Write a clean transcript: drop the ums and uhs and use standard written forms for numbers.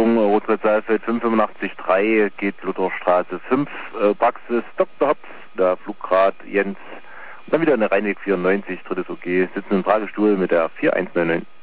Richtung Rot-Rot-Saalfeld 585-3 geht Lutherstraße 5, Praxis Dr. Hops, der Fluggrad Jens. Und dann wieder eine Rheinweg 94, drittes OG, sitzen im Tragestuhl mit der 4199.